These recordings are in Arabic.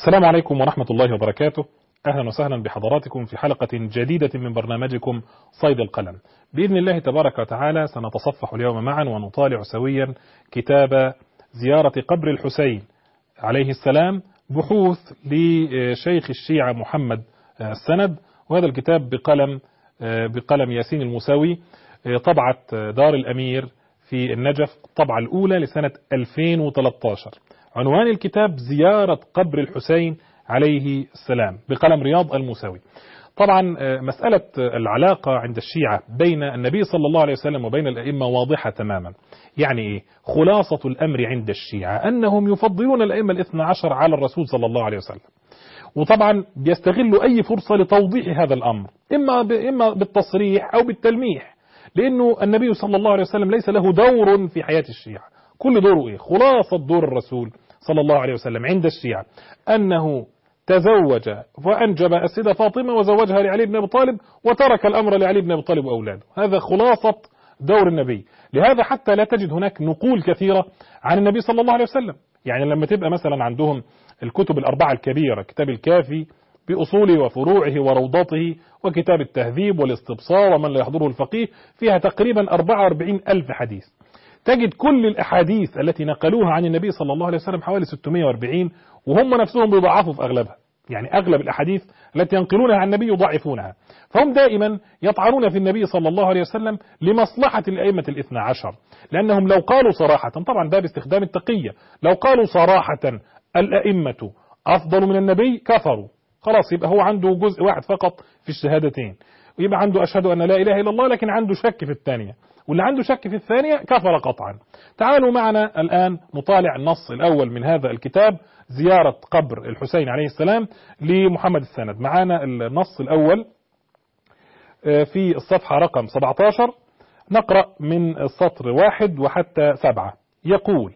السلام عليكم ورحمة الله وبركاته. أهلا وسهلا بحضراتكم في حلقة جديدة من برنامجكم صيد القلم. بإذن الله تبارك وتعالى سنتصفح اليوم معا ونطالع سويا كتاب زيارة قبر الحسين عليه السلام، بحوث لشيخ الشيعة محمد السند، وهذا الكتاب بقلم ياسين الموسوي، طبعة دار الأمير في النجف، الطبعة الأولى لسنة 2013. عنوان الكتاب زيارة قبر الحسين عليه السلام بقلم رياض الموسوي. طبعا مسألة العلاقة عند الشيعة بين النبي صلى الله عليه وسلم وبين الأئمة واضحة تماما. يعني إيه؟ خلاصة الأمر عند الشيعة أنهم يفضلون الأئمة الاثنى عشر على الرسول صلى الله عليه وسلم، وطبعا بيستغلوا أي فرصة لتوضيح هذا الأمر، إما بالتصريح أو بالتلميح، لأنه النبي صلى الله عليه وسلم ليس له دور في حياة الشيعة. كل دوره إيه؟ خلاصة دور الرسول صلى الله عليه وسلم عند الشيعة أنه تزوج وأنجب السيدة فاطمة وزوجها لعلي بن أبي طالب، وترك الأمر لعلي بن أبي طالب وأولاده. هذا خلاصة دور النبي. لهذا حتى لا تجد هناك نقول كثيرة عن النبي صلى الله عليه وسلم. يعني لما تبقى مثلا عندهم الكتب الأربعة الكبيرة، كتاب الكافي بأصوله وفروعه وروضاته، وكتاب التهذيب والاستبصار ومن لا يحضره الفقيه، فيها تقريبا 44 ألف حديث. تجد كل الأحاديث التي نقلوها عن النبي صلى الله عليه وسلم حوالي 640، وهم نفسهم بيضعفوا في أغلبها. يعني أغلب الأحاديث التي ينقلونها عن النبي يضعفونها. فهم دائما يطعنون في النبي صلى الله عليه وسلم لمصلحة الأئمة الاثنى عشر، لأنهم لو قالوا صراحة، طبعا ده باستخدام التقية، لو قالوا صراحة الأئمة أفضل من النبي كفروا. خلاص يبقى هو عنده جزء واحد فقط في الشهادتين، ويبقى عنده أشهد أن لا إله إلا الله، لكن عنده شك في الثانية، واللي عنده شك في الثانية كفر قطعا. تعالوا معنا الآن نطالع النص الأول من هذا الكتاب، زيارة قبر الحسين عليه السلام لمحمد السند. معنا النص الأول في الصفحة رقم 17، نقرأ من السطر 1 وحتى 7. يقول: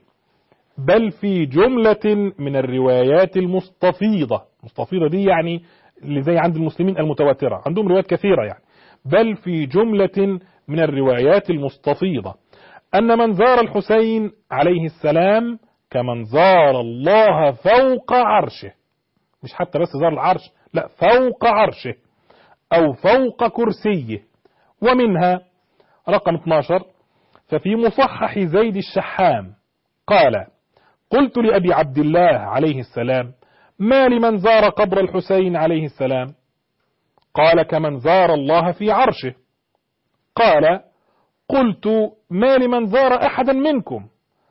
بل في جملة من الروايات المستفيضة. مستفيضة دي يعني اللي زي عند المسلمين المتواترة، عندهم روايات كثيرة يعني. بل في جملة من الروايات المستفيضة أن من زار الحسين عليه السلام كمن زار الله فوق عرشه. مش حتى بس زار العرش، لا، فوق عرشه أو فوق كرسيه. ومنها رقم 12: ففي مصحح زيد الشحام قال: قلت لأبي عبد الله عليه السلام: ما لمن زار قبر الحسين عليه السلام؟ قال: كمن زار الله في عرشه. قال: قلت: ما لمن زار أحدا منكم؟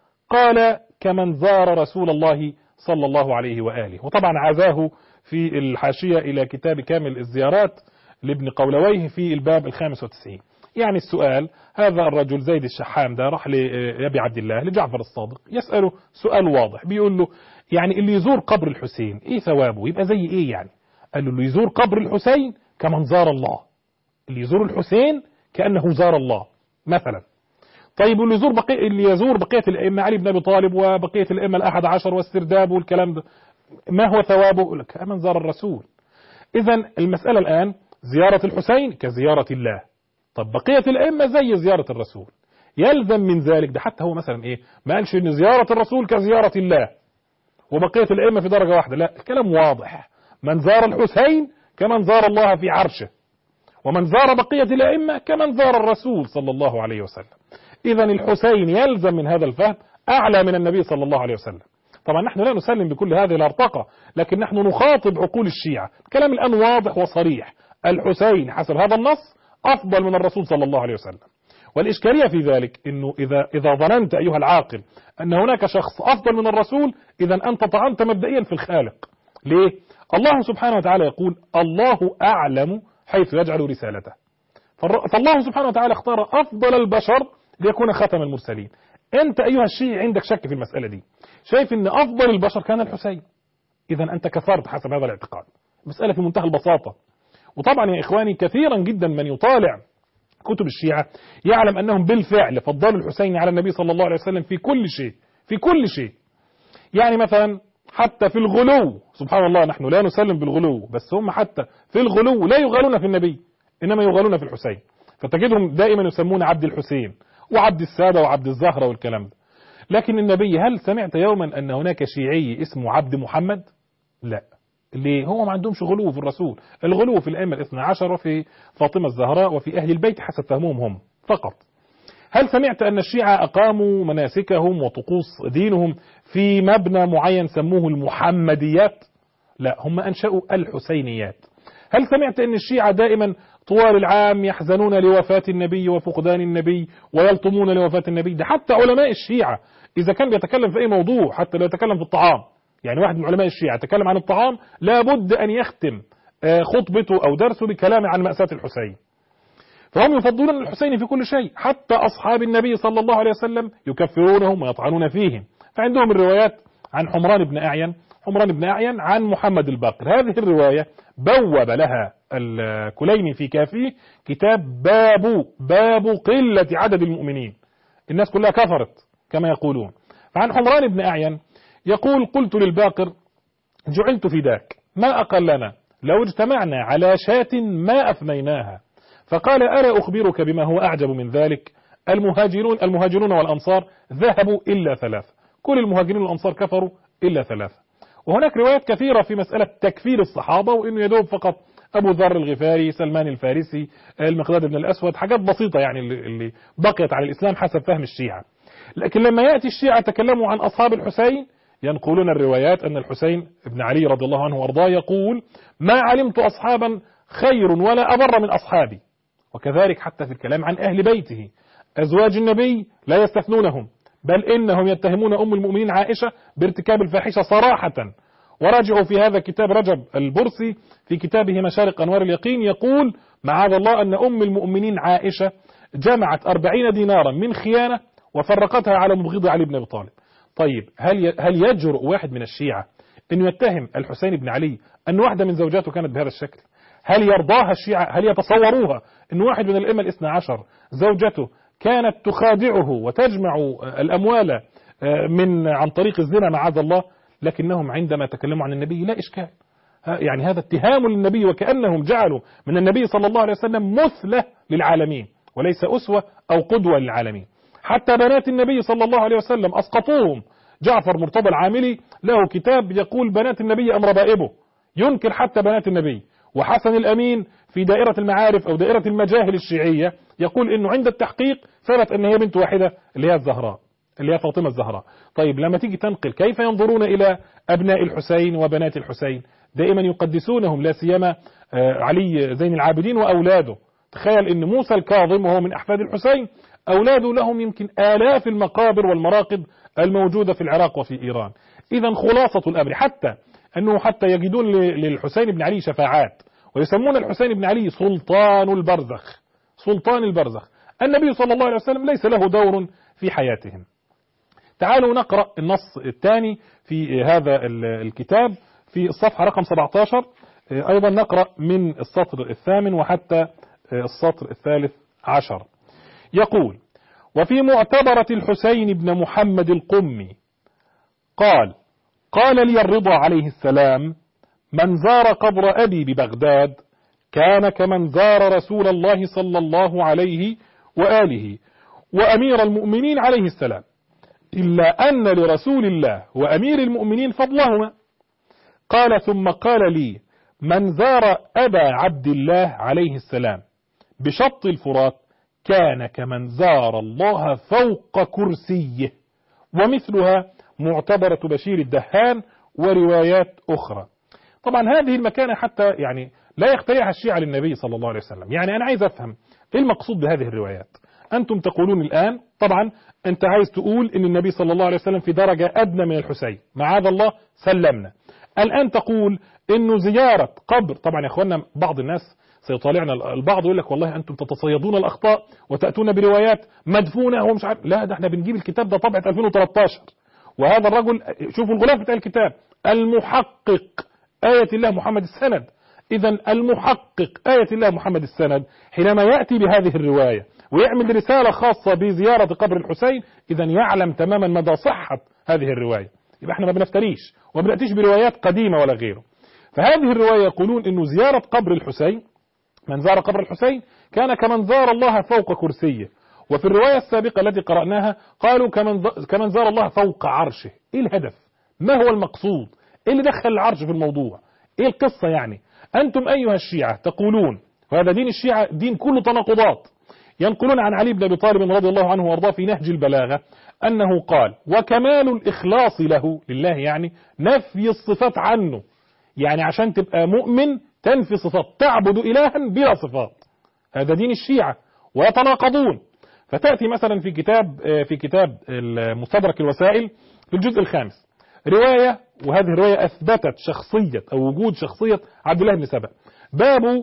قال: كمن زار رسول الله صلى الله عليه وآله. وطبعا عزاه في الحاشية إلى كتاب كامل الزيارات لابن قولويه في الباب 95. يعني السؤال، هذا الرجل زيد الشحام ده راح لأبي عبد الله لجعفر الصادق يسأله سؤال واضح، بيقول له يعني اللي يزور قبر الحسين ايه ثوابه؟ يبقى زي ايه يعني؟ قال له: اللي يزور قبر الحسين كمن زار الله. اللي يزور الحسين كأنه زار الله مثلا. طيب اللي يزور بقية الأئمة، علي بن أبي طالب وبقية الأئمة الأحد عشر والسرداب والكلام ده، ما هو ثوابه؟ يقول لك كمن زار الرسول. إذن المسألة الآن زيارة الحسين كزيارة الله. طب بقية الأئمة زي زيارة الرسول. يلزم من ذلك ده، حتى هو مثلا ايه، ما قالش ان زيارة الرسول كزيارة الله وبقية الأئمة في درجة واحدة، لا، الكلام واضح. من زار الحسين كمن زار الله في عرشه، ومن زار بقية الأئمة كمن زار الرسول صلى الله عليه وسلم. إذن الحسين يلزم من هذا الفهم أعلى من النبي صلى الله عليه وسلم. طبعا نحن لا نسلم بكل هذه الارتقاء، لكن نحن نخاطب عقول الشيعة. الكلام الآن واضح وصريح، الحسين حسب هذا النص أفضل من الرسول صلى الله عليه وسلم. والإشكالية في ذلك أنه إذا ظننت أيها العاقل أن هناك شخص أفضل من الرسول، إذا أنت طعنت مبدئيا في الخالق. ليه؟ الله سبحانه وتعالى يقول: الله أعلم حيث يجعل رسالته. فالله سبحانه وتعالى اختار أفضل البشر ليكون ختم المرسلين. أنت أيها الشيعي عندك شك في المسألة دي، شايف أن أفضل البشر كان الحسين، إذا أنت كفرت حسب هذا الاعتقاد. مسألة في منتهى البساطة. وطبعا يا إخواني كثيرا جدا من يطالع كتب الشيعة يعلم أنهم بالفعل فضلوا الحسين على النبي صلى الله عليه وسلم في كل شيء، في كل شيء. يعني مثلا حتى في الغلو، سبحان الله، نحن لا نسلم بالغلو، بس هم حتى في الغلو لا يغالون في النبي، إنما يغالون في الحسين. فتجدهم دائما يسمون عبد الحسين وعبد السادة وعبد الزهرة والكلام ده. لكن النبي، هل سمعت يوما أن هناك شيعي اسمه عبد محمد؟ لا، ليه؟ هو ما عندهمش غلو في الرسول، الغلو في الأئمة الاثنى عشر وفي فاطمة الزهراء وفي أهل البيت حسب فهمهم هم فقط. هل سمعت أن الشيعة أقاموا مناسكهم وطقوس دينهم في مبنى معين سموه المحمديات؟ لا، هم أنشأوا الحسينيات. هل سمعت أن الشيعة دائما طوال العام يحزنون لوفاة النبي وفقدان النبي ويلطمون لوفاة النبي؟ ده حتى علماء الشيعة إذا كان بيتكلم في أي موضوع، حتى لو يتكلم في الطعام، يعني واحد من علماء الشيعة يتكلم عن الطعام لابد أن يختم خطبته أو درسه بكلام عن مأساة الحسين. فهم يفضلون الحسين في كل شيء، حتى أصحاب النبي صلى الله عليه وسلم يكفرونهم ويطعنون فيهم. فعندهم الروايات عن حمران بن أعين عن محمد الباقر. هذه الرواية بوب لها الكليني في كافيه كتاب باب قلة عدد المؤمنين، الناس كلها كفرت كما يقولون. فعن حمران بن أعين يقول: قلت للباقر: جعلت فداك، ما أقلنا لو اجتمعنا على شاة ما أفنيناها. فقال: ألا أخبرك بما هو أعجب من ذلك؟ المهاجرون والأنصار ذهبوا إلا 3، كل المهاجرين والأنصار كفروا إلا 3. وهناك روايات كثيرة في مسألة تكفير الصحابة، وإنه يدوب فقط أبو ذر الغفاري، سلمان الفارسي، المقداد بن الأسود، حاجات بسيطة يعني اللي بقيت على الإسلام حسب فهم الشيعة. لكن لما يأتي الشيعة تكلموا عن أصحاب الحسين ينقلون الروايات أن الحسين بن علي رضي الله عنه وارضاه يقول: ما علمت أصحابا خير ولا أبر من أصحابي. وكذلك حتى في الكلام عن أهل بيته، أزواج النبي لا يستثنونهم، بل إنهم يتهمون أم المؤمنين عائشة بارتكاب الفاحشة صراحة. وراجعوا في هذا كتاب رجب البرسي في كتابه مشارق أنوار اليقين يقول: معاذ الله أن أم المؤمنين عائشة جمعت 40 دينارا من خيانة وفرقتها على مبغض علي بن أبي طالب. طيب هل يجرؤ واحد من الشيعة أنه يتهم الحسين بن علي أن واحدة من زوجاته كانت بهذا الشكل؟ هل يرضاها الشيعة؟ هل يتصوروها أن واحد من الأئمة الاثنى عشر زوجته كانت تخادعه وتجمع الأموال عن طريق الزنا معاذ الله؟ لكنهم عندما تكلموا عن النبي لا إشكال، يعني هذا اتهام للنبي، وكأنهم جعلوا من النبي صلى الله عليه وسلم مثلة للعالمين وليس أسوة أو قدوة للعالمين. حتى بنات النبي صلى الله عليه وسلم أسقطوهم. جعفر مرتضى العاملي له كتاب يقول: بنات النبي أم ربائبه، ينكر حتى بنات النبي. وحسن الأمين في دائرة المعارف أو دائرة المجاهل الشيعية يقول إنه عند التحقيق ثبت أن هي بنت واحدة اللي هي الزهراء، اللي هي فاطمة الزهراء. طيب لما تيجي تنقل كيف ينظرون إلى أبناء الحسين وبنات الحسين؟ دائما يقدسونهم، لا سيما علي زين العابدين وأولاده. تخيل إن موسى الكاظم وهو من أحفاد الحسين أولاده لهم يمكن آلاف المقابر والمراقد الموجودة في العراق وفي إيران. إذا خلاصة الأمر حتى يجدون للحسين بن علي شفاعات، ويسمون الحسين بن علي سلطان البرزخ. سلطان البرزخ. النبي صلى الله عليه وسلم ليس له دور في حياتهم. تعالوا نقرأ النص الثاني في هذا الكتاب في الصفحة رقم 17. أيضا نقرأ من السطر 8 وحتى السطر 13. يقول: وفي معتبرة الحسين بن محمد القمي قال لي الرضا عليه السلام: من زار قبر أبي ببغداد كان كمن زار رسول الله صلى الله عليه وآله وأمير المؤمنين عليه السلام، إلا أن لرسول الله وأمير المؤمنين فضلهما. قال: ثم قال لي: من زار أبا عبد الله عليه السلام بشط الفرات كان كمن زار الله فوق كرسيه. ومثلها معتبرة بشير الدهان وروايات أخرى. طبعا هذه المكانة حتى يعني لا يخترعها الشيعة للنبي صلى الله عليه وسلم. يعني أنا عايز أفهم إيه المقصود بهذه الروايات. أنتم تقولون الآن طبعا أنت عايز تقول إن النبي صلى الله عليه وسلم في درجة أدنى من الحسين، معاذ الله سلمنا. الآن تقول إنه زيارة قبر، طبعا يا أخوانا بعض الناس سيطالعنا البعض يقول لك والله أنتم تتصيدون الأخطاء وتأتون بروايات مدفونة ومش عارف. لا، ده احنا بنجيب الكتاب ده طبعة 2013، وهذا الرجل شوفوا الغلاف بتاع الكتاب: المحقق آية الله محمد السند. إذا المحقق آية الله محمد السند حينما يأتي بهذه الرواية ويعمل رسالة خاصة بزيارة قبر الحسين، إذا يعلم تماما مدى صحة هذه الرواية. يبقى احنا ما بنفتريش وما بنأتيش بروايات قديمة ولا غيره. فهذه الرواية يقولون إنه زيارة قبر الحسين، من زار قبر الحسين كان كمن زار الله فوق كرسيه. وفي الرواية السابقة التي قرأناها قالوا كمن زار الله فوق عرشه. إيه الهدف؟ ما هو المقصود؟ إيه اللي دخل العرش في الموضوع؟ إيه القصة يعني؟ أنتم أيها الشيعة تقولون، وهذا دين الشيعة دين كله تناقضات، ينقلون عن علي بن أبي طالب رضي الله عنه وارضاه في نهج البلاغة أنه قال: وكمال الإخلاص له، لله يعني نفي الصفات عنه، يعني عشان تبقى مؤمن تنفي صفات، تعبد إلها بلا صفات. هذا دين الشيعة ويتناقضون. فتأتي مثلا في كتاب مستدرك الوسائل في الجزء الخامس رواية، وهذه الرواية أثبتت شخصية أو وجود شخصية عبد الله بن سبأ، باب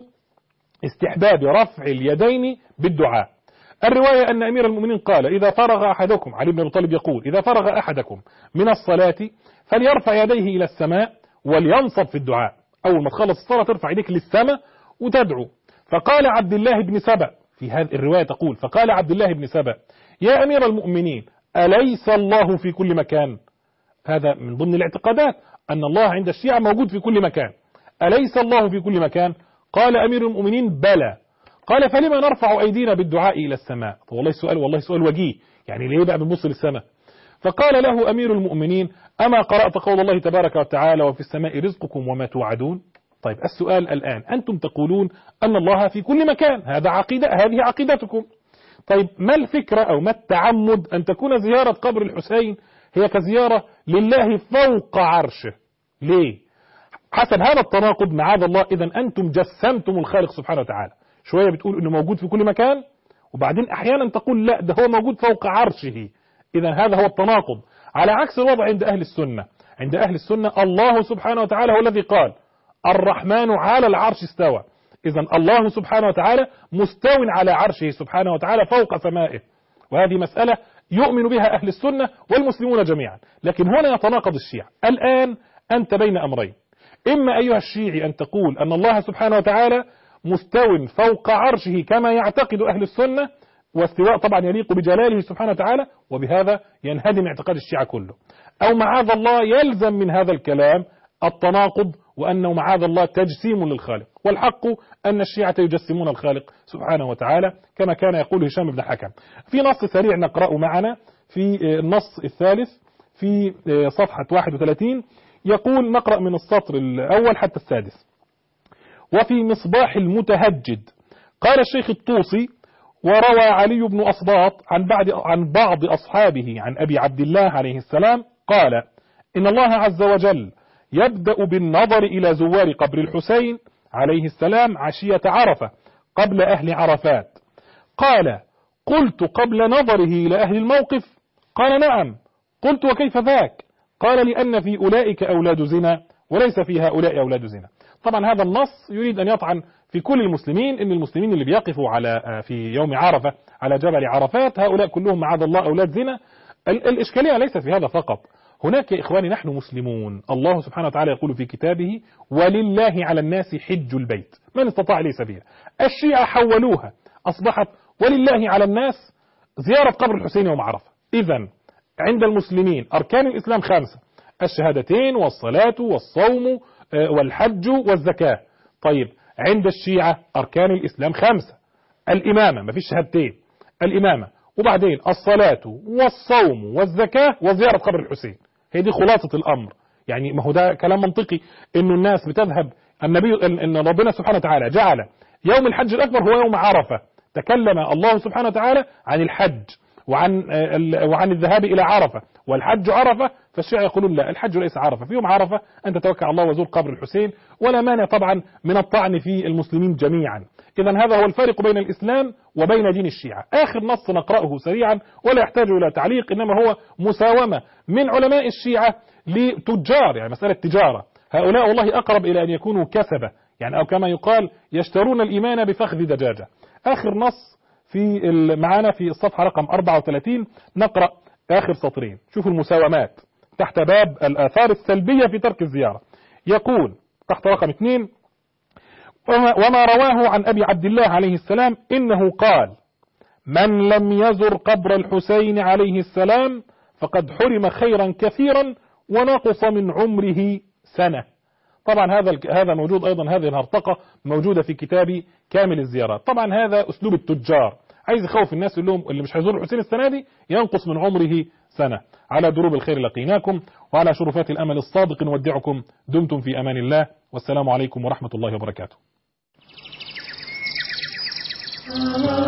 استحباب رفع اليدين بالدعاء. الرواية أن أمير المؤمنين قال: إذا فرغ أحدكم، علي بن أبي طالب يقول: إذا فرغ أحدكم من الصلاة فليرفع يديه إلى السماء ولينصب في الدعاء. أول ما تخلص الصلاة ترفع يديك للسماء وتدعو. فقال عبد الله بن سبأ، في هذه الرواية تقول: فقال عبد الله بن سبأ: يا أمير المؤمنين، أليس الله في كل مكان؟ هذا من ضمن الاعتقادات أن الله عند الشيعة موجود في كل مكان. أليس الله في كل مكان؟ قال أمير المؤمنين: بلى. قال: فلما نرفع أيدينا بالدعاء إلى السماء؟ والله سؤال وجيه، يعني ليه بقى بنبص للسماء؟ فقال له أمير المؤمنين: أما قرأت قول الله تبارك وتعالى: وفي السماء رزقكم وما توعدون؟ طيب السؤال الآن، أنتم تقولون أن الله في كل مكان، هذه عقيدتكم. طيب ما الفكرة أو ما التعمد أن تكون زيارة قبر الحسين هي كزيارة لله فوق عرشه؟ ليه؟ حسب هذا التناقض معاذ الله، إذا أنتم جسمتم الخالق سبحانه وتعالى. شوية بتقول إنه موجود في كل مكان، وبعدين أحيانا تقول لا، ده هو موجود فوق عرشه. إذا هذا هو التناقض، على عكس الوضع عند أهل السنة. عند أهل السنة الله سبحانه وتعالى هو الذي قال: الرحمن على العرش استوى. إذا الله سبحانه وتعالى مستو على عرشه سبحانه وتعالى فوق سمائه، وهذه مسألة يؤمن بها أهل السنة والمسلمون جميعا. لكن هنا يتناقض الشيعة. الآن أنت بين أمرين: إما أيها الشيعي أن تقول أن الله سبحانه وتعالى مستو فوق عرشه كما يعتقد أهل السنة، واستواء طبعا يليق بجلاله سبحانه وتعالى، وبهذا ينهدم اعتقاد الشيعة كله. أو معاذ الله يلزم من هذا الكلام التناقض، وأنه معاذ الله تجسيم للخالق، والحق أن الشيعة يجسمون الخالق سبحانه وتعالى كما كان يقول هشام بن حكم. في نص سريع نقرأه معنا في النص الثالث في صفحة 31، يقول: نقرأ من السطر الأول حتى السادس: وفي مصباح المتهجد قال الشيخ الطوسي: وروى علي بن أصباط عن بعض أصحابه عن أبي عبد الله عليه السلام قال: إن الله عز وجل يبدأ بالنظر إلى زوار قبر الحسين عليه السلام عشية عرفة قبل أهل عرفات. قال: قلت: قبل نظره إلى أهل الموقف؟ قال: نعم. قلت: وكيف ذاك؟ قال: لأن في أولئك أولاد زنا وليس في هؤلاء أولاد زنا. طبعا هذا النص يريد أن يطعن في كل المسلمين، إن المسلمين اللي بيقفوا في يوم عرفة على جبل عرفات هؤلاء كلهم معاذ الله أولاد زنا. الإشكالية ليست في هذا فقط. هناك يا إخواني نحن مسلمون، الله سبحانه وتعالى يقول في كتابه: ولله على الناس حج البيت من استطاع إليه سبيلا. الشيعة حولوها، أصبحت ولله على الناس زيارة قبر الحسين يوم عرفة. إذن عند المسلمين أركان الإسلام 5: الشهادتين والصلاة والصوم والحج والزكاة. طيب عند الشيعة أركان الإسلام 5: الإمامة، ما فيش شهادتين، الإمامة، وبعدين الصلاة والصوم والزكاة وزيارة قبر الحسين. هي دي خلاصة الأمر. يعني ما هو ده كلام منطقي، إنه الناس بتذهب، إن ربنا سبحانه وتعالى جعل يوم الحج الأكبر هو يوم عرفة. تكلم الله سبحانه وتعالى عن الحج وعن الذهاب إلى عرفة، والحج عرفة. فالشيعة يقولون لا، الحج ليس عرفة، في يوم عرفة أنت توكل على الله وزور قبر الحسين، ولا مانع طبعا من الطعن في المسلمين جميعا. إذن هذا هو الفارق بين الإسلام وبين دين الشيعة. آخر نص نقرأه سريعا ولا يحتاج إلى تعليق، إنما هو مساومة من علماء الشيعة لتجار، يعني مسألة تجارة. هؤلاء والله أقرب إلى أن يكونوا كسبة، يعني أو كما يقال يشترون الإيمان بفخذ دجاجة. آخر نص معانا في الصفحة رقم 34، نقرأ آخر سطرين. شوفوا المساومات تحت باب الآثار السلبية في ترك الزيارة. يقول تحت رقم 2: وما رواه عن أبي عبد الله عليه السلام إنه قال: من لم يزر قبر الحسين عليه السلام فقد حرم خيرا كثيرا ونقص من عمره سنة. طبعا هذا موجود أيضا، هذه الهرطقة موجودة في كتاب كامل الزيارات. طبعا هذا أسلوب التجار عايز يخوف الناس، يقول لهم اللي مش هيزور الحسين السنة دي ينقص من عمره سنة. على دروب الخير لقيناكم، وعلى شرفات الأمل الصادق نودعكم. دمتم في أمان الله، والسلام عليكم ورحمة الله وبركاته.